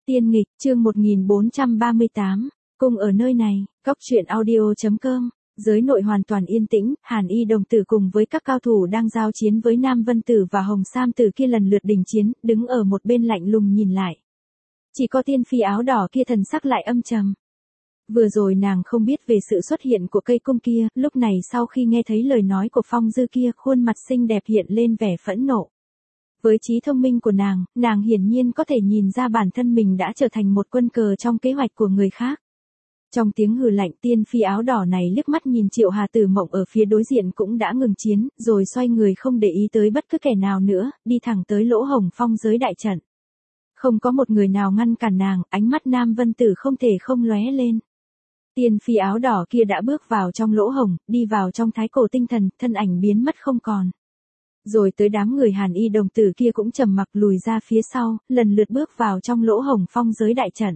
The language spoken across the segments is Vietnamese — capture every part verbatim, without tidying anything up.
Tiên nghịch, chương một nghìn bốn trăm ba mươi tám, cung ở nơi này, cóc truyện audio.com. Giới nội hoàn toàn yên tĩnh, Hàn Y đồng tử cùng với các cao thủ đang giao chiến với Nam Vân Tử và Hồng Sam Tử kia lần lượt đình chiến, đứng ở một bên lạnh lùng nhìn lại. Chỉ có tiên phi áo đỏ kia thần sắc lại âm trầm. Vừa rồi nàng không biết về sự xuất hiện của cây cung kia, lúc này sau khi nghe thấy lời nói của Phong Dư kia, khuôn mặt xinh đẹp hiện lên vẻ phẫn nộ. Với trí thông minh của nàng, nàng hiển nhiên có thể nhìn ra bản thân mình đã trở thành một quân cờ trong kế hoạch của người khác. Trong tiếng hừ lạnh, tiên phi áo đỏ này liếc mắt nhìn Triệu Hà Tử Mộng ở phía đối diện cũng đã ngừng chiến, rồi xoay người không để ý tới bất cứ kẻ nào nữa, đi thẳng tới lỗ hổng phong giới đại trận. Không có một người nào ngăn cản nàng, ánh mắt Nam Vân Tử không thể không lóe lên. Tiên phi áo đỏ kia đã bước vào trong lỗ hổng, đi vào trong thái cổ tinh thần, thân ảnh biến mất không còn. Rồi tới đám người Hàn Y đồng tử kia cũng trầm mặc lùi ra phía sau, lần lượt bước vào trong lỗ hổng phong giới đại trận.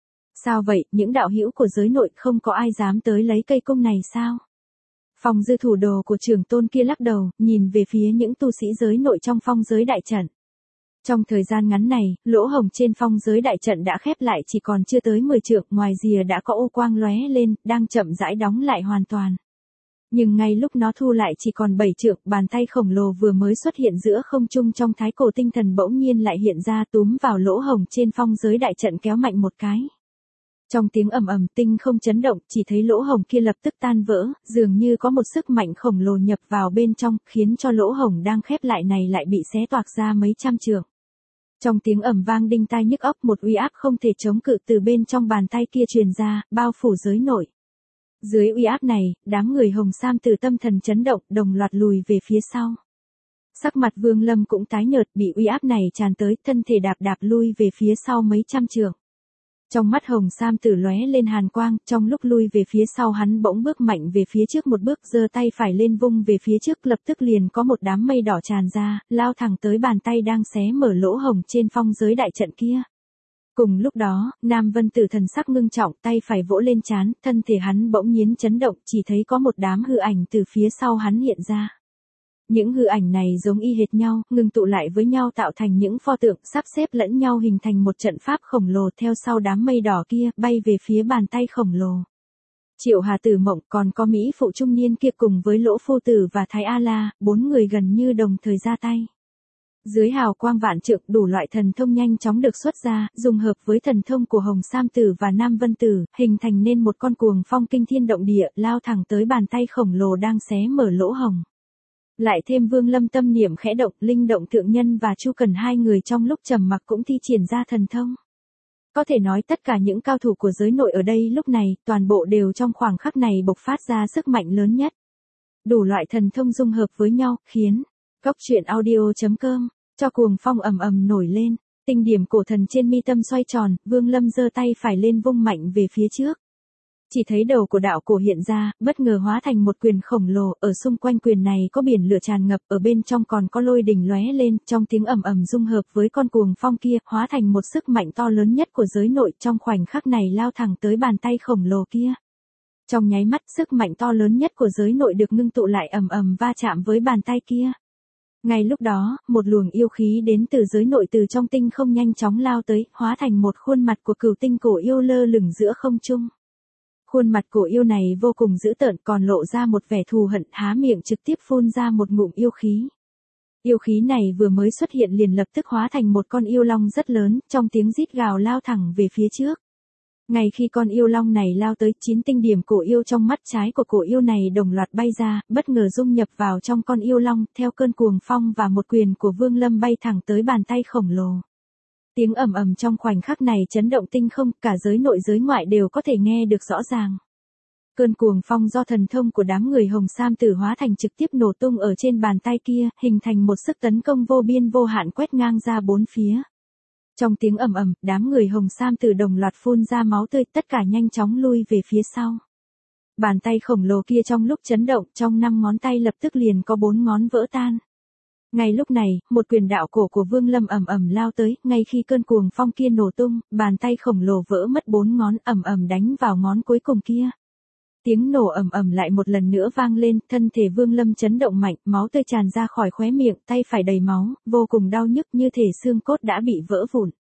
Sao vậy, những đạo hữu của giới nội không có ai dám tới lấy cây cung này sao? Phong Dư thủ đồ của trưởng tôn kia lắc đầu, nhìn về phía những tu sĩ giới nội trong phong giới đại trận. Trong thời gian ngắn này, lỗ hổng trên phong giới đại trận đã khép lại chỉ còn chưa tới mười trượng, ngoài rìa đã có ô quang lóe lên, đang chậm rãi đóng lại hoàn toàn. Nhưng ngay lúc nó thu lại chỉ còn bảy trượng, bàn tay khổng lồ vừa mới xuất hiện giữa không trung trong thái cổ tinh thần bỗng nhiên lại hiện ra túm vào lỗ hổng trên phong giới đại trận kéo mạnh một cái. Trong tiếng ầm ầm tinh không chấn động, chỉ thấy lỗ hổng kia lập tức tan vỡ, dường như có một sức mạnh khổng lồ nhập vào bên trong, khiến cho lỗ hổng đang khép lại này lại bị xé toạc ra mấy trăm trượng. Trong tiếng ầm vang đinh tai nhức óc, một uy áp không thể chống cự từ bên trong bàn tay kia truyền ra, bao phủ giới nội. Dưới uy áp này, đám người Hồng Sam Tử tâm thần chấn động, đồng loạt lùi về phía sau. Sắc mặt Vương Lâm cũng tái nhợt, bị uy áp này tràn tới, thân thể đạp đạp lui về phía sau mấy trăm trượng. Trong mắt Hồng Sam Tử lóe lên hàn quang, trong lúc lui về phía sau hắn bỗng bước mạnh về phía trước một bước, giơ tay phải lên vung về phía trước, lập tức liền có một đám mây đỏ tràn ra, lao thẳng tới bàn tay đang xé mở lỗ hổng trên phong giới đại trận kia. Cùng lúc đó, Nam Vân Tử thần sắc ngưng trọng, tay phải vỗ lên trán, thân thể hắn bỗng nhiên chấn động, chỉ thấy có một đám hư ảnh từ phía sau hắn hiện ra. Những hư ảnh này giống y hệt nhau, ngưng tụ lại với nhau tạo thành những pho tượng, sắp xếp lẫn nhau hình thành một trận pháp khổng lồ, theo sau đám mây đỏ kia, bay về phía bàn tay khổng lồ. Triệu Hà Tử Mộng còn có Mỹ phụ trung niên kia cùng với Lỗ Phu Tử và Thái A La, bốn người gần như đồng thời ra tay. Dưới hào quang vạn trượng, đủ loại thần thông nhanh chóng được xuất ra, dùng hợp với thần thông của Hồng Sam Tử và Nam Vân Tử, hình thành nên một con cuồng phong kinh thiên động địa, lao thẳng tới bàn tay khổng lồ đang xé mở lỗ hổng. Lại thêm Vương Lâm tâm niệm khẽ động, Linh Động Thượng Nhân và Chu Cần hai người trong lúc trầm mặc cũng thi triển ra thần thông. Có thể nói tất cả những cao thủ của giới nội ở đây lúc này, toàn bộ đều trong khoảng khắc này bộc phát ra sức mạnh lớn nhất. Đủ loại thần thông dung hợp với nhau, khiến cóc truyện audio.com cho cuồng phong ầm ầm nổi lên, tinh điểm cổ thần trên mi tâm xoay tròn, Vương Lâm giơ tay phải lên vung mạnh về phía trước. Chỉ thấy đầu của đạo cổ hiện ra, bất ngờ hóa thành một quyền khổng lồ, ở xung quanh quyền này có biển lửa tràn ngập, ở bên trong còn có lôi đỉnh lóe lên, trong tiếng ầm ầm dung hợp với con cuồng phong kia, hóa thành một sức mạnh to lớn nhất của giới nội, trong khoảnh khắc này lao thẳng tới bàn tay khổng lồ kia. Trong nháy mắt, sức mạnh to lớn nhất của giới nội được ngưng tụ lại ầm ầm va chạm với bàn tay kia. Ngay lúc đó, một luồng yêu khí đến từ giới nội từ trong tinh không nhanh chóng lao tới, hóa thành một khuôn mặt của cửu tinh cổ yêu lơ lửng giữa không trung. Khuôn mặt cổ yêu này vô cùng dữ tợn, còn lộ ra một vẻ thù hận, há miệng trực tiếp phun ra một ngụm yêu khí. Yêu khí này vừa mới xuất hiện liền lập tức hóa thành một con yêu long rất lớn, trong tiếng rít gào lao thẳng về phía trước. Ngay khi con yêu long này lao tới, chín tinh điểm cổ yêu trong mắt trái của cổ yêu này đồng loạt bay ra, bất ngờ dung nhập vào trong con yêu long, theo cơn cuồng phong và một quyền của Vương Lâm bay thẳng tới bàn tay khổng lồ. Tiếng ầm ầm trong khoảnh khắc này chấn động tinh không, cả giới nội giới ngoại đều có thể nghe được rõ ràng. Cơn cuồng phong do thần thông của đám người Hồng Sam Tử hóa thành trực tiếp nổ tung ở trên bàn tay kia, hình thành một sức tấn công vô biên vô hạn quét ngang ra bốn phía. Trong tiếng ầm ầm, đám người Hồng Sam Tử đồng loạt phun ra máu tươi, tất cả nhanh chóng lui về phía sau. Bàn tay khổng lồ kia trong lúc chấn động, trong năm ngón tay lập tức liền có bốn ngón vỡ tan. Ngay lúc này, một quyền đạo cổ của Vương Lâm ầm ầm lao tới, ngay khi cơn cuồng phong kia nổ tung, bàn tay khổng lồ vỡ mất bốn ngón, ầm ầm đánh vào ngón cuối cùng kia. Tiếng nổ ầm ầm lại một lần nữa vang lên, thân thể Vương Lâm chấn động mạnh, máu tươi tràn ra khỏi khóe miệng, tay phải đầy máu, vô cùng đau nhức như thể xương cốt đã bị vỡ vụn.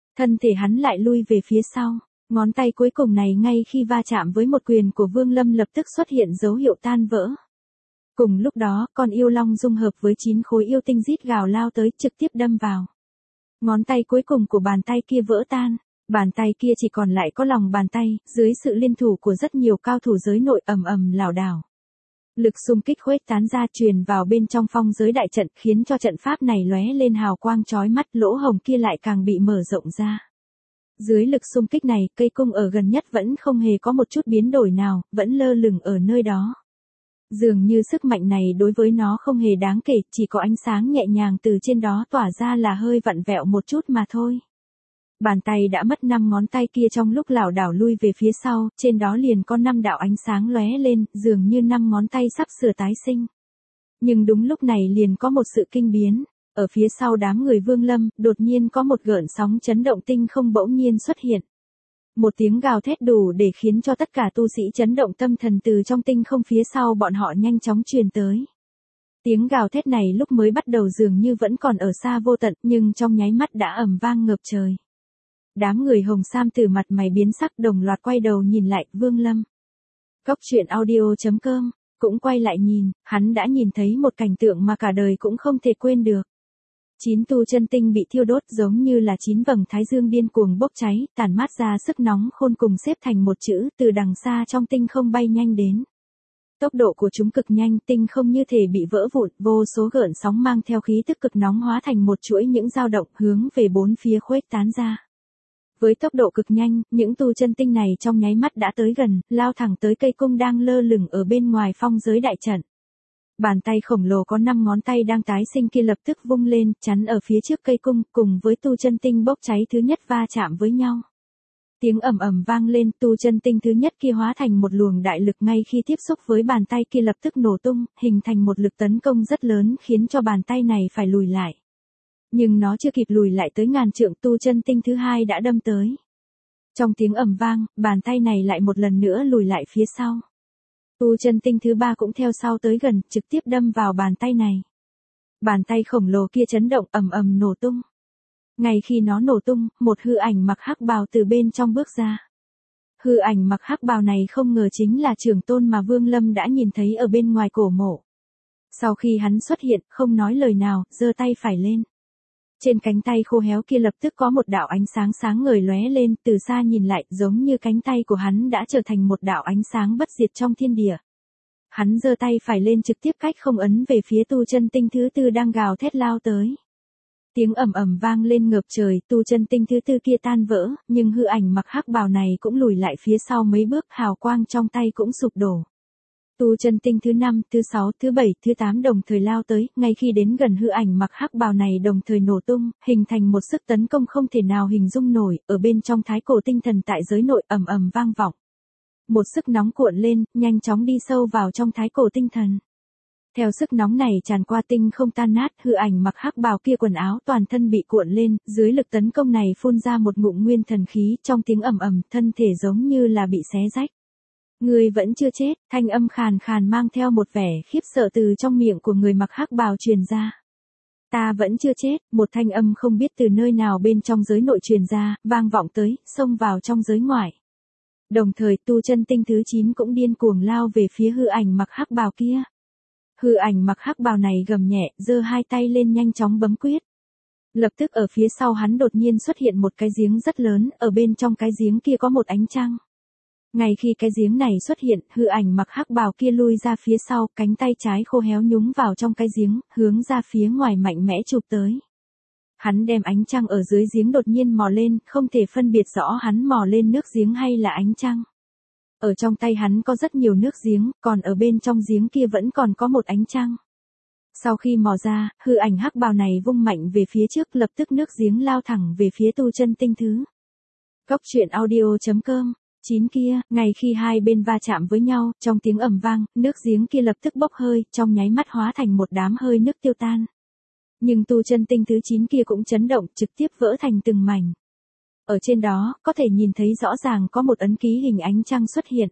Thân thể hắn lại lui về phía sau. Ngón tay cuối cùng này ngay khi va chạm với một quyền của Vương Lâm lập tức xuất hiện dấu hiệu tan vỡ. Cùng lúc đó, con yêu long dung hợp với chín khối yêu tinh rít gào lao tới trực tiếp đâm vào. Ngón tay cuối cùng của bàn tay kia vỡ tan. Bàn tay kia chỉ còn lại có lòng bàn tay, dưới sự liên thủ của rất nhiều cao thủ giới nội ầm ầm lảo đảo. Lực xung kích khuếch tán ra truyền vào bên trong phong giới đại trận khiến cho trận pháp này lóe lên hào quang chói mắt, lỗ hổng kia lại càng bị mở rộng ra. Dưới lực xung kích này, cây cung ở gần nhất vẫn không hề có một chút biến đổi nào, vẫn lơ lửng ở nơi đó. Dường như sức mạnh này đối với nó không hề đáng kể, chỉ có ánh sáng nhẹ nhàng từ trên đó tỏa ra là hơi vặn vẹo một chút mà thôi. Bàn tay đã mất năm ngón tay kia trong lúc lảo đảo lui về phía sau, trên đó liền có năm đạo ánh sáng lóe lên, dường như năm ngón tay sắp sửa tái sinh. Nhưng đúng lúc này liền có một sự kinh biến. Ở phía sau đám người Vương Lâm, đột nhiên có một gợn sóng chấn động tinh không bỗng nhiên xuất hiện. Một tiếng gào thét đủ để khiến cho tất cả tu sĩ chấn động tâm thần từ trong tinh không phía sau bọn họ nhanh chóng truyền tới. Tiếng gào thét này lúc mới bắt đầu dường như vẫn còn ở xa vô tận, nhưng trong nháy mắt đã ầm vang ngập trời. Đám người Hồng Sam từ mặt mày biến sắc đồng loạt quay đầu nhìn lại Vương Lâm. Cốc truyện audio chấm com cũng quay lại nhìn, hắn đã nhìn thấy một cảnh tượng mà cả đời cũng không thể quên được. Chín tu chân tinh bị thiêu đốt giống như là chín vầng thái dương điên cuồng bốc cháy, tản mát ra sức nóng khôn cùng xếp thành một chữ từ đằng xa trong tinh không bay nhanh đến. Tốc độ của chúng cực nhanh, tinh không như thể bị vỡ vụn, vô số gợn sóng mang theo khí tức cực nóng hóa thành một chuỗi những dao động hướng về bốn phía khuếch tán ra. Với tốc độ cực nhanh, những tu chân tinh này trong nháy mắt đã tới gần, lao thẳng tới cây cung đang lơ lửng ở bên ngoài phong giới đại trận. Bàn tay khổng lồ có năm ngón tay đang tái sinh kia lập tức vung lên, chắn ở phía trước cây cung, cùng với tu chân tinh bốc cháy thứ nhất va chạm với nhau. Tiếng ầm ầm vang lên, tu chân tinh thứ nhất kia hóa thành một luồng đại lực ngay khi tiếp xúc với bàn tay kia lập tức nổ tung, hình thành một lực tấn công rất lớn khiến cho bàn tay này phải lùi lại. Nhưng nó chưa kịp lùi lại tới ngàn trượng, tu chân tinh thứ hai đã đâm tới. Trong tiếng ầm vang, bàn tay này lại một lần nữa lùi lại phía sau. Tu chân tinh thứ ba cũng theo sau tới gần, trực tiếp đâm vào bàn tay này. Bàn tay khổng lồ kia chấn động ầm ầm nổ tung. Ngay khi nó nổ tung, một hư ảnh mặc hắc bào từ bên trong bước ra. Hư ảnh mặc hắc bào này không ngờ chính là trưởng tôn mà Vương Lâm đã nhìn thấy ở bên ngoài cổ mộ. Sau khi hắn xuất hiện, không nói lời nào, giơ tay phải lên. Trên cánh tay khô héo kia lập tức có một đạo ánh sáng sáng ngời lóe lên, từ xa nhìn lại giống như cánh tay của hắn đã trở thành một đạo ánh sáng bất diệt trong thiên địa. Hắn giơ tay phải lên trực tiếp cách không ấn về phía tu chân tinh thứ tư đang gào thét lao tới. Tiếng ầm ầm vang lên ngập trời, tu chân tinh thứ tư kia tan vỡ, nhưng hư ảnh mặc hắc bào này cũng lùi lại phía sau mấy bước, hào quang trong tay cũng sụp đổ. Tu chân tinh thứ năm, thứ sáu, thứ bảy, thứ tám đồng thời lao tới, ngay khi đến gần hư ảnh mặc hắc bào này đồng thời nổ tung, hình thành một sức tấn công không thể nào hình dung nổi, ở bên trong thái cổ tinh thần tại giới nội ầm ầm vang vọng. Một sức nóng cuộn lên, nhanh chóng đi sâu vào trong thái cổ tinh thần. Theo sức nóng này tràn qua tinh không tan nát, hư ảnh mặc hắc bào kia quần áo toàn thân bị cuộn lên, dưới lực tấn công này phun ra một ngụm nguyên thần khí, trong tiếng ầm ầm, thân thể giống như là bị xé rách. Người vẫn chưa chết, thanh âm khàn khàn mang theo một vẻ khiếp sợ từ trong miệng của người mặc hắc bào truyền ra. Ta vẫn chưa chết, một thanh âm không biết từ nơi nào bên trong giới nội truyền ra, vang vọng tới, xông vào trong giới ngoại. Đồng thời tu chân tinh thứ chín cũng điên cuồng lao về phía hư ảnh mặc hắc bào kia. Hư ảnh mặc hắc bào này gầm nhẹ, giơ hai tay lên nhanh chóng bấm quyết. Lập tức ở phía sau hắn đột nhiên xuất hiện một cái giếng rất lớn, ở bên trong cái giếng kia có một ánh trăng. Ngay khi cái giếng này xuất hiện, hư ảnh mặc hắc bào kia lui ra phía sau, cánh tay trái khô héo nhúng vào trong cái giếng, hướng ra phía ngoài mạnh mẽ chụp tới. Hắn đem ánh trăng ở dưới giếng đột nhiên mò lên, không thể phân biệt rõ hắn mò lên nước giếng hay là ánh trăng. Ở trong tay hắn có rất nhiều nước giếng, còn ở bên trong giếng kia vẫn còn có một ánh trăng. Sau khi mò ra, hư ảnh hắc bào này vung mạnh về phía trước, lập tức nước giếng lao thẳng về phía tu chân tinh thứ. Cốc truyện audio chấm com chín kia, ngay khi hai bên va chạm với nhau, trong tiếng ầm vang, nước giếng kia lập tức bốc hơi, trong nháy mắt hóa thành một đám hơi nước tiêu tan. Nhưng tu chân tinh thứ chín kia cũng chấn động, trực tiếp vỡ thành từng mảnh. Ở trên đó, có thể nhìn thấy rõ ràng có một ấn ký hình ánh trăng xuất hiện.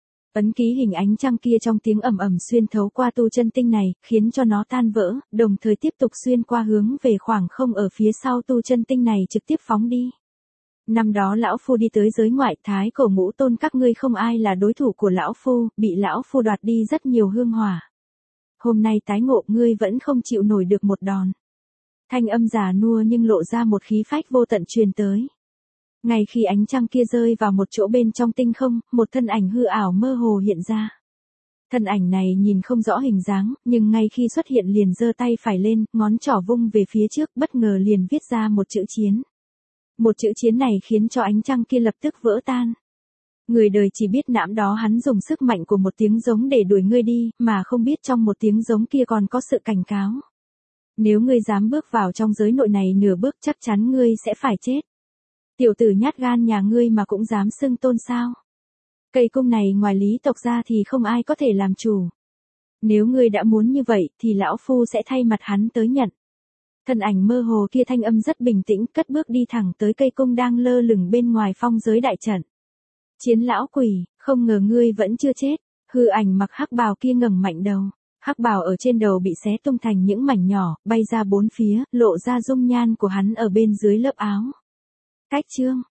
Ấn ký hình ánh trăng kia trong tiếng ầm ầm xuyên thấu qua tu chân tinh này, khiến cho nó tan vỡ, đồng thời tiếp tục xuyên qua hướng về khoảng không ở phía sau tu chân tinh này trực tiếp phóng đi. Năm đó lão phu đi tới giới ngoại, thái cổ ngũ tôn các ngươi không ai là đối thủ của lão phu, bị lão phu đoạt đi rất nhiều hương hỏa. Hôm nay tái ngộ ngươi vẫn không chịu nổi được một đòn. Thanh âm già nua nhưng lộ ra một khí phách vô tận truyền tới. Ngay khi ánh trăng kia rơi vào một chỗ bên trong tinh không, một thân ảnh hư ảo mơ hồ hiện ra. Thân ảnh này nhìn không rõ hình dáng, nhưng ngay khi xuất hiện liền giơ tay phải lên, ngón trỏ vung về phía trước, bất ngờ liền viết ra một chữ chiến. Một chữ chiến này khiến cho ánh trăng kia lập tức vỡ tan. Người đời chỉ biết nãm đó hắn dùng sức mạnh của một tiếng giống để đuổi ngươi đi, mà không biết trong một tiếng giống kia còn có sự cảnh cáo. Nếu ngươi dám bước vào trong giới nội này nửa bước chắc chắn ngươi sẽ phải chết. Tiểu tử nhát gan nhà ngươi mà cũng dám xưng tôn sao. Cây cung này ngoài lý tộc ra thì không ai có thể làm chủ. Nếu ngươi đã muốn như vậy thì lão phu sẽ thay mặt hắn tới nhận. Thân ảnh mơ hồ kia thanh âm rất bình tĩnh, cất bước đi thẳng tới cây cung đang lơ lửng bên ngoài phong giới đại trận. Chiến lão quỷ, không ngờ ngươi vẫn chưa chết. Hư ảnh mặc hắc bào kia ngẩng mạnh đầu. Hắc bào ở trên đầu bị xé tung thành những mảnh nhỏ, bay ra bốn phía, lộ ra dung nhan của hắn ở bên dưới lớp áo. Cách chương